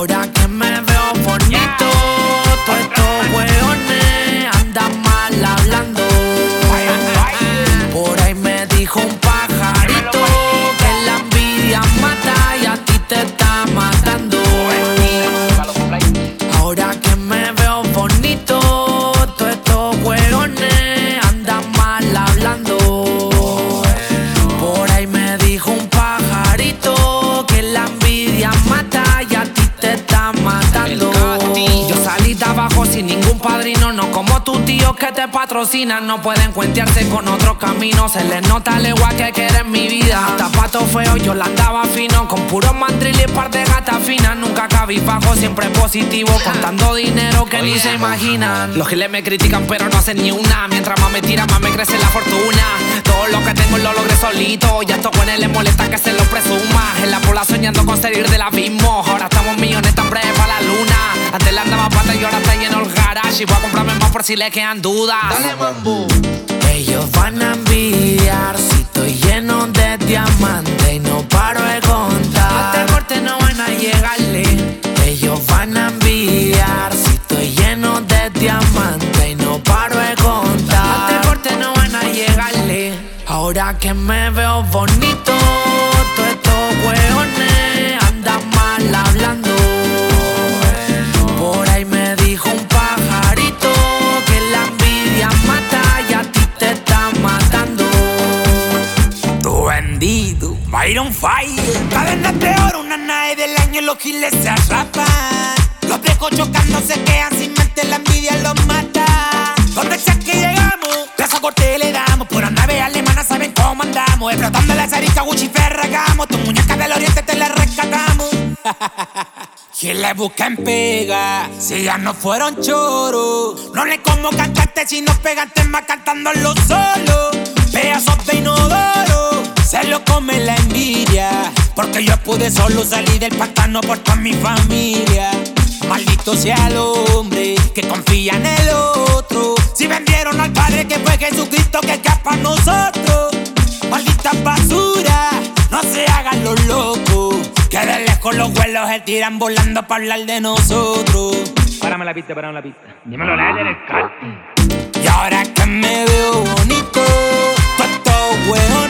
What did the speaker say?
Ahora que me veo bonito, todos estos hueones andan mal hablando. Por ahí me dijo un pajarito que la envidia mata y a ti te está matando. Ahora que me veo bonito, todos estos hueones andan mal hablando. Por ahí me dijo un pajarito que la envidia mata y a ti te está matando. Yo salí de abajo sin ningún padrino, no como tus tíos que te patrocinan. No pueden cuentearse con otro camino, se les nota el igual que quieren mi vida. Hasta pato feo yo la andaba fino, con puros mandril y par de gatas finas. Nunca cabizbajo, siempre positivo, contando dinero que ni se imaginan. Los giles me critican pero no hacen ni una, mientras más me tiran más me crece la fortuna. Todo lo que tengo lo logré solito, y a estos buenos les molesta que se lo presuma. En la pola soñando con salir del abismo, ahora estamos millones tan breves para la luna. Antes le andaba pata y ahora está lleno el garage, y voy a comprarme más por si le quedan dudas. Dale, mambo. Ellos van a envidiar si estoy lleno de diamantes y no paro de contar. A este corte no van a llegarle. Ellos van a envidiar si estoy lleno de diamantes y no paro de contar. A este corte no van a llegarle. Ahora que me veo bonito, todos estos hueones andan mal hablando. Por ahí me dijo un pajarito que la envidia mata y a ti te está matando. Tu bendito, Byron Fire. Cadenas de oro, una nave del año, los giles se atrapan. Los viejos chocando se quedan sin mente, la envidia los mata. Donde sea que llegamos, peso corte le damos. Por nave alemana saben cómo andamos. Explotando la zarica, Gucci Ferragamo. Tu muñeca del oriente te la rescatamos. Que le busquen pega, si ya no fueron choros. No le como cantarte si no pegan temas cantándolo solo. Pedazos de inodoro, se lo come la envidia. Porque yo pude solo salir del pantano por toda mi familia. Maldito sea el hombre que confía en el otro. Si vendieron al Padre que fue Jesucristo que escapa a nosotros. Maldita basura, no se hagan los locos. Que de lejos los vuelos se tiran volando para hablar de nosotros. Párame la pista, párame la pista. Dímelo, la del Cati. Y ahora que me veo bonito, todos estos huevos